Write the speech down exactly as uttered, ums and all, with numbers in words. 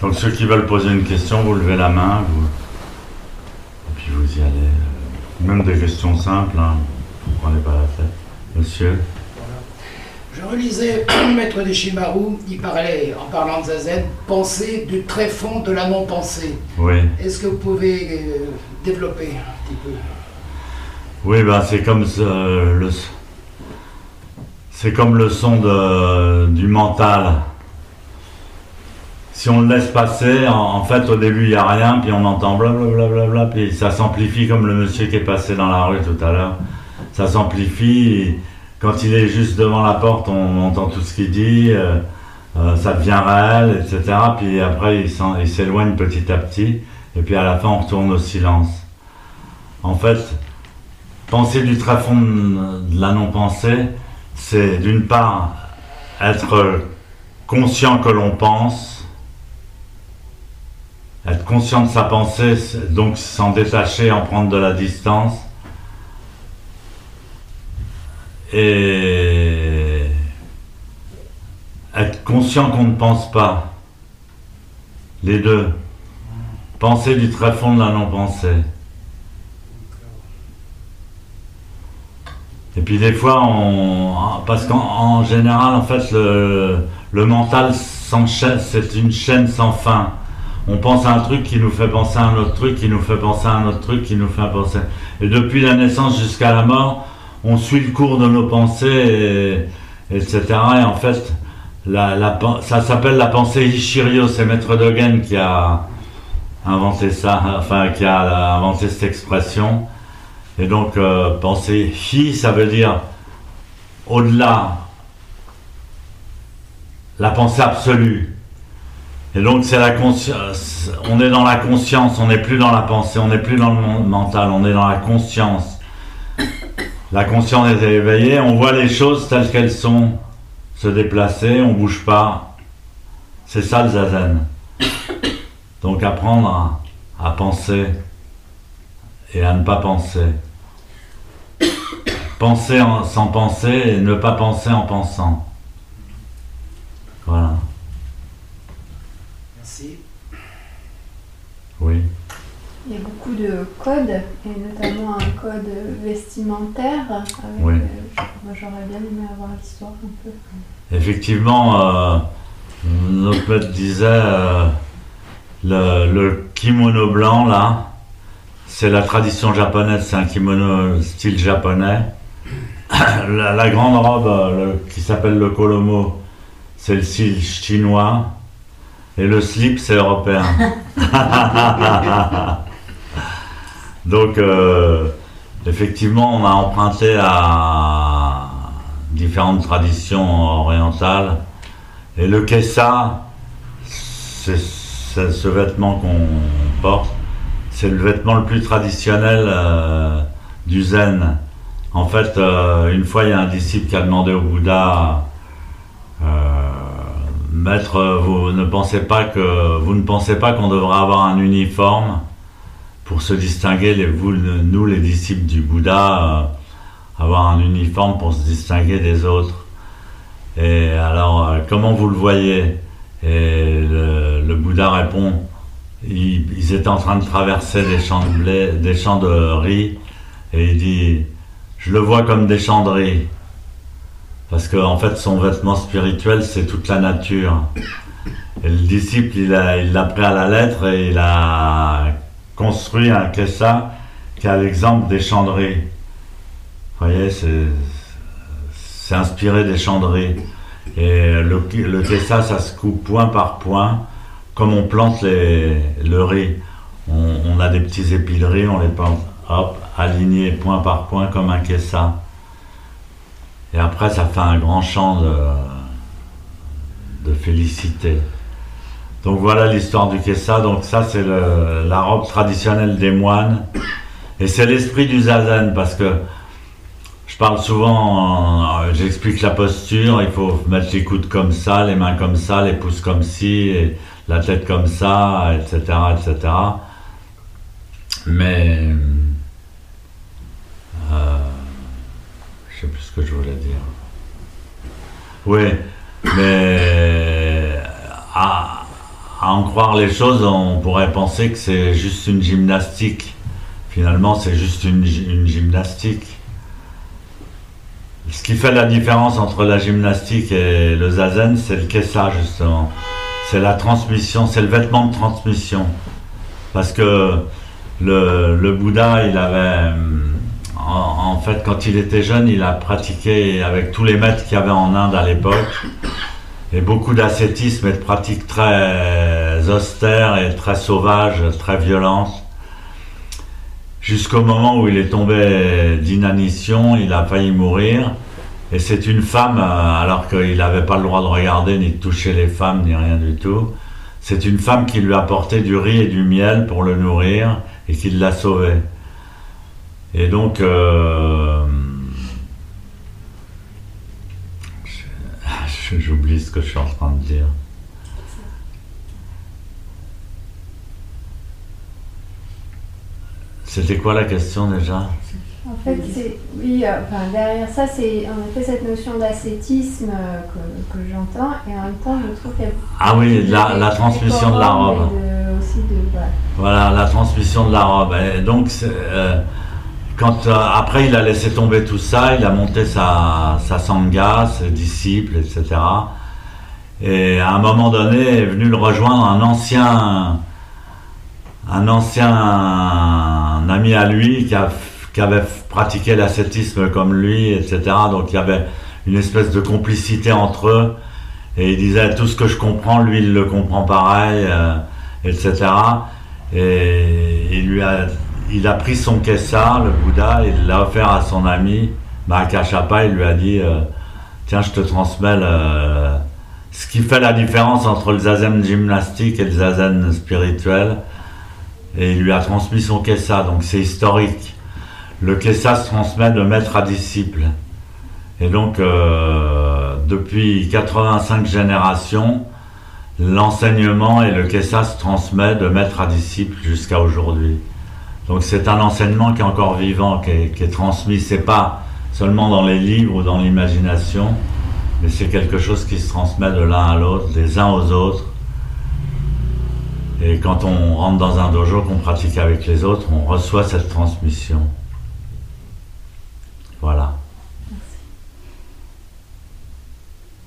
Donc ceux qui veulent poser une question, vous levez la main, vous... et puis vous y allez. Même des questions simples, hein. Vous ne prenez pas la tête. Monsieur? Je relisais Maître Deshimaru, il parlait, en parlant de Zazen, penser du tréfonds de la non-pensée. Oui. Est-ce que vous pouvez euh, développer un petit peu? Oui, ben c'est comme ce, le, c'est comme le son de, du mental. Si on le laisse passer, en, en fait au début il n'y a rien, puis on entend blablabla, bla, bla, bla, puis ça s'amplifie comme le monsieur qui est passé dans la rue tout à l'heure. Ça s'amplifie, quand il est juste devant la porte, on entend tout ce qu'il dit, euh, euh, ça devient réel, et cetera. Puis après il s'éloigne petit à petit, et puis à la fin on retourne au silence. En fait, penser du tréfonds de la non-pensée, c'est d'une part être conscient que l'on pense, être conscient de sa pensée, donc s'en détacher, en prendre de la distance, et être conscient qu'on ne pense pas. Les deux. Penser du tréfonds de la non-pensée. Et puis des fois, on, parce qu'en général, en fait, le, le mental s'enchaîne, c'est une chaîne sans fin. On pense à un truc qui nous fait penser à un autre truc, qui nous fait penser à un autre truc, qui nous fait penser. Et depuis la naissance jusqu'à la mort, on suit le cours de nos pensées, et, etc. Et en fait, la, la, ça s'appelle la pensée Ishirio. C'est Maître Dogen qui a inventé ça, enfin qui a inventé cette expression. Et donc, euh, penser hi, ça veut dire au-delà, la pensée absolue. Et donc, c'est la conscience. On est dans la conscience, on n'est plus dans la pensée, on n'est plus dans le mental, on est dans la conscience. La conscience est éveillée, on voit les choses telles qu'elles sont, se déplacer, on bouge pas. C'est ça le zazen. Donc, apprendre à, à penser et à ne pas penser. Penser en, sans penser et ne pas penser en pensant. Voilà. Merci. Oui. Il y a beaucoup de codes, et notamment un code vestimentaire. Avec, oui. Euh, moi j'aurais bien aimé avoir l'histoire un peu. Effectivement, euh, notre maître disait euh, le, le kimono blanc là, c'est la tradition japonaise, c'est un kimono style japonais. La, la grande robe le, qui s'appelle le kolomo, c'est le style chinois. Et le slip, c'est européen. Donc, euh, effectivement, on a emprunté à différentes traditions orientales. Et le kessa, c'est ce vêtement qu'on porte. C'est le vêtement le plus traditionnel euh, du zen. En fait, euh, une fois, il y a un disciple qui a demandé au Bouddha, euh, Maître, vous ne pensez pas que vous ne pensez pas qu'on devrait avoir un uniforme pour se distinguer, les, vous, nous les disciples du Bouddha, euh, avoir un uniforme pour se distinguer des autres. Et alors, euh, comment vous le voyez? Et le, le Bouddha répond. Ils, ils étaient en train de traverser des champs de blé, des champs de riz, et il dit, je le vois comme des champs de riz, parce que en fait son vêtement spirituel c'est toute la nature. Et le disciple il a, il l'a pris à la lettre et il a construit un kessa qui a l'exemple des champs de riz. Vous voyez, c'est, c'est inspiré des champs de riz. Et le, le kessa ça se coupe point par point. Comme on plante les, le riz, on, on a des petits épis de riz, on les plante, hop, alignés point par point comme un kessa. Et après, ça fait un grand champ de, de félicité. Donc voilà l'histoire du kessa. Donc ça, c'est le, la robe traditionnelle des moines. Et c'est l'esprit du zazen, parce que je parle souvent, euh, j'explique la posture, il faut mettre les coudes comme ça, les mains comme ça, les pouces comme ci, et la tête comme ça, et cetera, et cetera. Mais euh, je sais plus ce que je voulais dire. Oui, mais à, à en croire les choses, on pourrait penser que c'est juste une gymnastique. Finalement, c'est juste une, une gymnastique. Ce qui fait la différence entre la gymnastique et le zazen, c'est le kessa, justement. C'est la transmission, c'est le vêtement de transmission. Parce que le, le Bouddha, il avait... En, en fait, quand il était jeune, il a pratiqué avec tous les maîtres qu'il y avait en Inde à l'époque. Et beaucoup d'ascétisme et de pratiques très austères et très sauvages, très violentes. Jusqu'au moment où il est tombé d'inanition, il a failli mourir. Et c'est une femme, alors qu'il n'avait pas le droit de regarder ni de toucher les femmes, ni rien du tout. C'est une femme qui lui a apporté du riz et du miel pour le nourrir et qui l'a sauvé. Et donc, euh, j'oublie ce que je suis en train de dire. C'était quoi la question déjà? En fait, c'est, oui, euh, enfin, derrière ça, c'est en effet cette notion d'ascétisme euh, que, que j'entends, et en même temps, je trouve qu'il y a... Ah oui, la, la transmission de la robe. De, aussi de, voilà. Voilà, la transmission de la robe. Et donc, euh, quand, euh, après, il a laissé tomber tout ça, il a monté sa, sa sangha, ses disciples, et cetera. Et à un moment donné, est venu le rejoindre un ancien, un ancien un ami à lui qui, a, qui avait pratiqué l'ascétisme comme lui, et cetera. Donc il y avait une espèce de complicité entre eux. Et il disait, tout ce que je comprends, lui, il le comprend pareil, euh, et cetera. Et il, lui a, il a pris son kessa, le Bouddha, il l'a offert à son ami, Mahakashapa, il lui a dit, euh, tiens, je te transmets le... Ce qui fait la différence entre le zazen gymnastique et le zazen spirituel. Et il lui a transmis son kessa, donc c'est historique. Le kessa se transmet de maître à disciple. Et donc, euh, depuis quatre-vingt-cinq générations, l'enseignement et le kessa se transmet de maître à disciple jusqu'à aujourd'hui. Donc c'est un enseignement qui est encore vivant, qui est, qui est transmis. C'est pas seulement dans les livres ou dans l'imagination, mais c'est quelque chose qui se transmet de l'un à l'autre, des uns aux autres. Et quand on rentre dans un dojo, qu'on pratique avec les autres, on reçoit cette transmission. Voilà. D'autres questions ?